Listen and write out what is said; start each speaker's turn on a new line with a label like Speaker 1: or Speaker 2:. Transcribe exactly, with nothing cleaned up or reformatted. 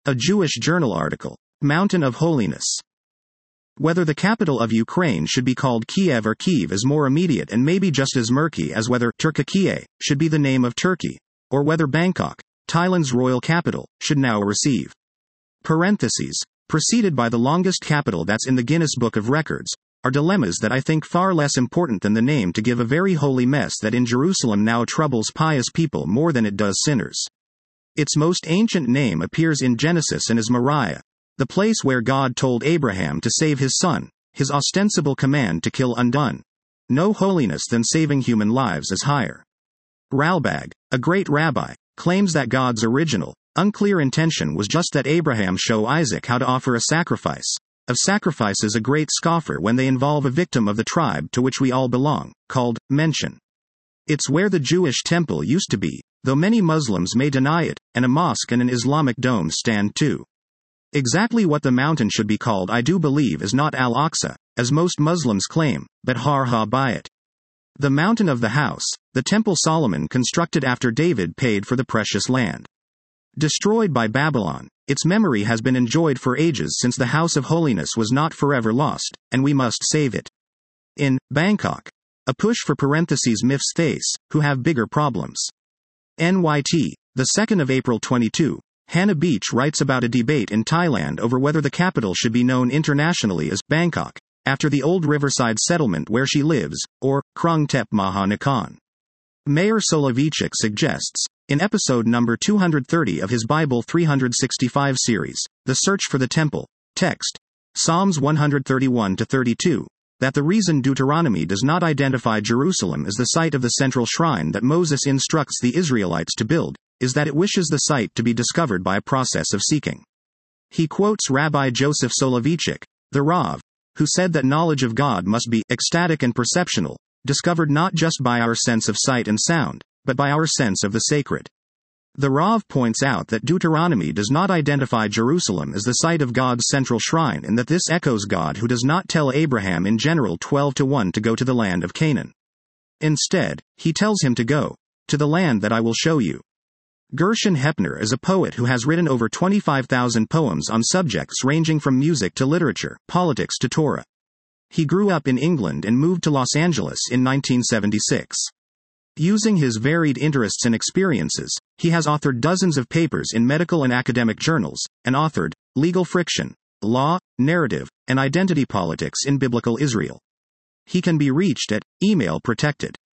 Speaker 1: A Jewish journal article. Mountain of Holiness. Whether the capital of Ukraine should be called Kiev or Kyiv is more immediate and maybe just as murky as whether Turkey should be the name of Turkey, or whether Bangkok, Thailand's royal capital, should now receive. Parentheses. Preceded by the longest capital that's in the Guinness Book of Records, are dilemmas that I think far less important than the name to give a very holy mess that in Jerusalem now troubles pious people more than it does sinners. Its most ancient name appears in Genesis and is Moriah, the place where God told Abraham to save his son, his ostensible command to kill undone. No holiness than saving human lives is higher. Ralbag, a great rabbi, claims that God's original, unclear intention was just that Abraham show Isaac how to offer a sacrifice. Of sacrifices a great scoffer when they involve a victim of the tribe to which we all belong, called mention. It's where the Jewish temple used to be, though many Muslims may deny it, and a mosque and an Islamic dome stand too. Exactly what the mountain should be called I do believe is not Al-Aqsa, as most Muslims claim, but Har Ha-Bayit. The mountain of the house, the temple Solomon constructed after David paid for the precious land. Destroyed by Babylon, its memory has been enjoyed for ages since the house of holiness was not forever lost, and we must save it. In Bangkok, a push for parentheses Mif's face, who have bigger problems. N Y T, the second of April twenty-two, Hannah Beach writes about a debate in Thailand over whether the capital should be known internationally as Bangkok, after the old riverside settlement where she lives, or Krung Thep Maha Nakhon. Mayor Soloveichik suggests, in episode number two hundred thirty of his Bible three sixty-five series, The Search for the Temple, text, Psalms one thirty-one to thirty-two, that the reason Deuteronomy does not identify Jerusalem as the site of the central shrine that Moses instructs the Israelites to build, is that it wishes the site to be discovered by a process of seeking. He quotes Rabbi Joseph Soloveichik, the Rav, who said that knowledge of God must be ecstatic and perceptional, discovered not just by our sense of sight and sound, but by our sense of the sacred. The Rav points out that Deuteronomy does not identify Jerusalem as the site of God's central shrine and that this echoes God who does not tell Abraham in general twelve to one to go to the land of Canaan. Instead, he tells him to go to the land that I will show you. Gershon Hepner is a poet who has written over twenty-five thousand poems on subjects ranging from music to literature, politics to Torah. He grew up in England and moved to Los Angeles in nineteen seventy-six. Using his varied interests and experiences, he has authored dozens of papers in medical and academic journals, and authored Legal Friction, Law, Narrative, and Identity Politics in Biblical Israel. He can be reached at email protected.